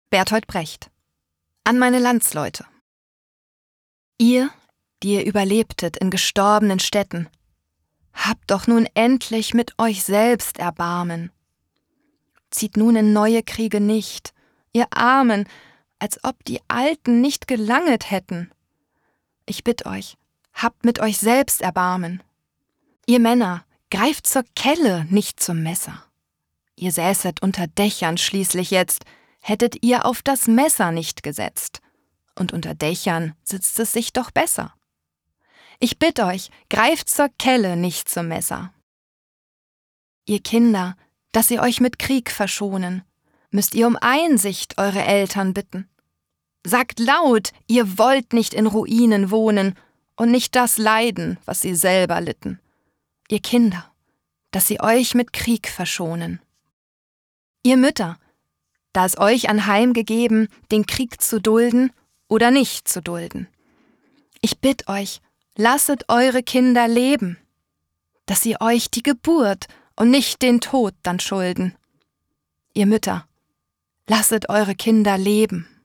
Bertolt Brecht. An meine Landsleute. Ihr, die ihr überlebtet in gestorbenen Städten, habt doch nun endlich mit euch selbst Erbarmen. Zieht nun in neue Kriege nicht, ihr Armen, als ob die Alten nicht gelanget hätten. Ich bitt euch, habt mit euch selbst Erbarmen. Ihr Männer, greift zur Kelle, nicht zum Messer. Ihr säßet unter Dächern schließlich jetzt, hättet ihr auf das Messer nicht gesetzt. Und unter Dächern sitzt es sich doch besser. Ich bitt euch, greift zur Kelle, nicht zum Messer. Ihr Kinder, dass ihr euch mit Krieg verschonen, müsst ihr um Einsicht eure Eltern bitten. Sagt laut, ihr wollt nicht in Ruinen wohnen und nicht das leiden, was sie selber litten. Ihr Kinder, dass sie euch mit Krieg verschonen. Ihr Mütter, da es euch anheim gegeben, den Krieg zu dulden oder nicht zu dulden. Ich bitt euch, lasset eure Kinder leben, dass sie euch die Geburt und nicht den Tod dann schulden. Ihr Mütter, lasset eure Kinder leben.